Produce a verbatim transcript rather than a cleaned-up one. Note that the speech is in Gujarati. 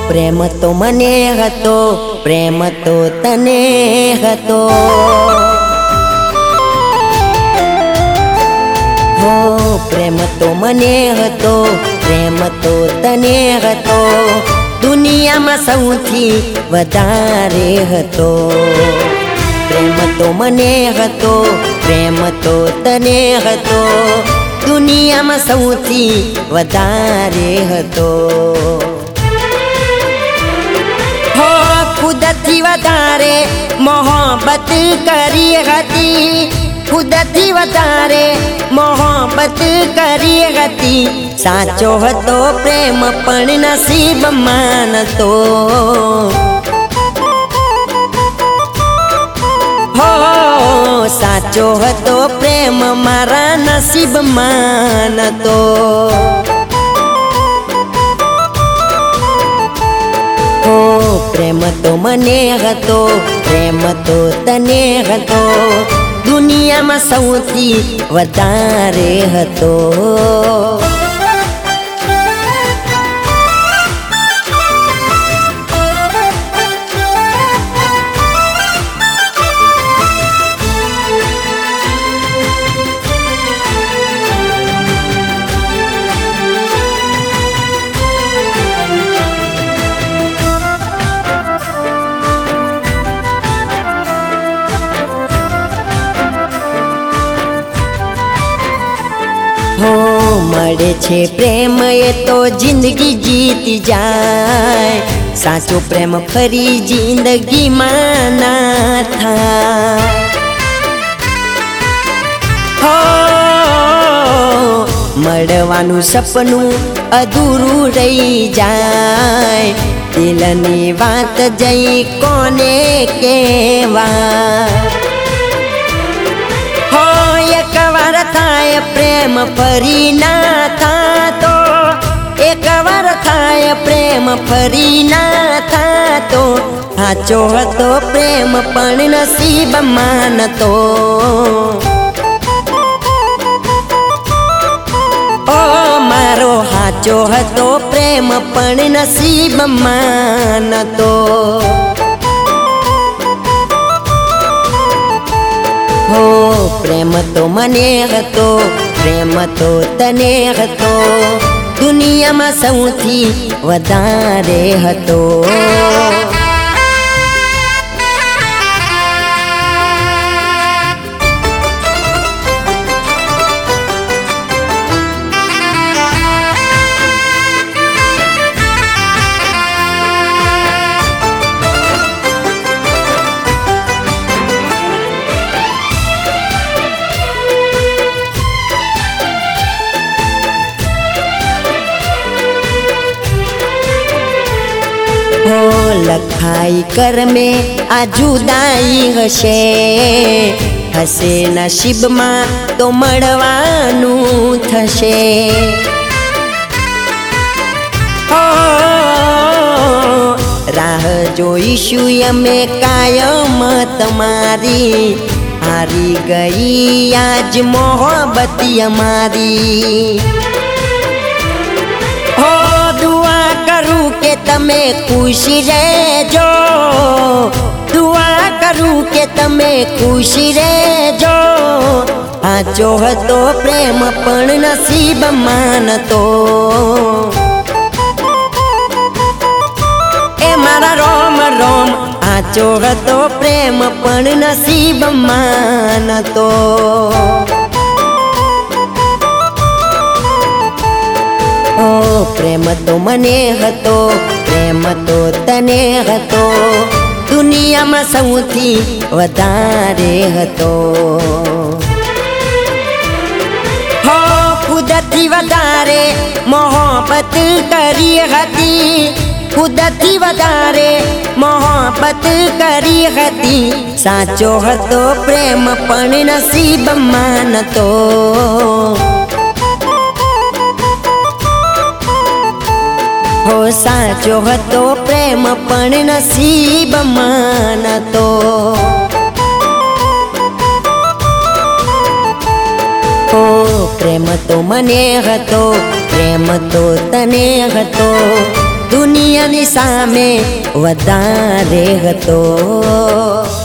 પ્રેમ તો મને હતો, પ્રેમ તો તને હતો. હો પ્રેમ તો મને હતો, પ્રેમ તો તને હતો. દુનિયામાં સૌથી વધારે હતો. પ્રેમ તો મને હતો, પ્રેમ તો તને હતો. દુનિયામાં સૌથી વધારે હતો. હો ખુદથી વધારે મોહબ્બત કરી હતી, ખુદથી વધારે મોહબ્બત કરી હતી. સાચો હતો પ્રેમ પણ નસીબમાં નતો. હો સાચો હતો પ્રેમ મારા નસીબમાં નતો. હો પ્રેમ તો મને હતો, પ્રેમ તો તને હતો. દુનિયામાં સૌથી વધારે હતો. હો મળે છે પ્રેમ એ તો જિંદગી જીતી જાય. સાચો પ્રેમ ફરી જિંદગીમાં ના થાય. હો મળવાનું સપનું અધૂરું રહી જાય. દિલની વાત જઈ કોને કહેવાય. એકવાર થાય પ્રેમ ફરી ના થાતો, એકવાર થાય પ્રેમ ફરી ના થાતો. સાચો હતો પ્રેમ પણ નસીબમાં નતો. ઓ મારો સાચો હતો પ્રેમ પણ નસીબમાં નતો. હો પ્રેમ તો મને હતો, પ્રેમ તો તને હતો. દુનિયામાં સૌથી વધારે હતો. હો લખાઈ કરમે આ જુદાઈ હશે, હશે નસીબમાં તો મળવાનું થશે. હો રાહ જોઈશું અમે કાયમ તમારી. હારી ગઈ આજ મોહબ્બત અમારી. હો દુઆ કરું કે તમે ખુશી રહેજો, દુઆ કરું કે તમે ખુશી રહેજો. સાચો હતો પ્રેમ પણ નસીબમાં નતો. એ મારા રોમ રોમ સાચો હતો પ્રેમ પણ નસીબમાં નતો. ઓ પ્રેમ તો મને હતો, પ્રેમ તો તને હતો. દુનિયામાં સૌથી વધારે હતો. હો ખુદથી વધારે મોહબ્બત કરી હતી, ખુદથી વધારે મોહબ્બત કરી હતી. સાચો હતો પ્રેમ પણ નસીબમાં નતો. હો સાચો હતો પ્રેમ પણ નસીબમાં નતો. હો પ્રેમ તો મને હતો, પ્રેમ તો તને હતો. દુનિયાની સામે વધારે હતો।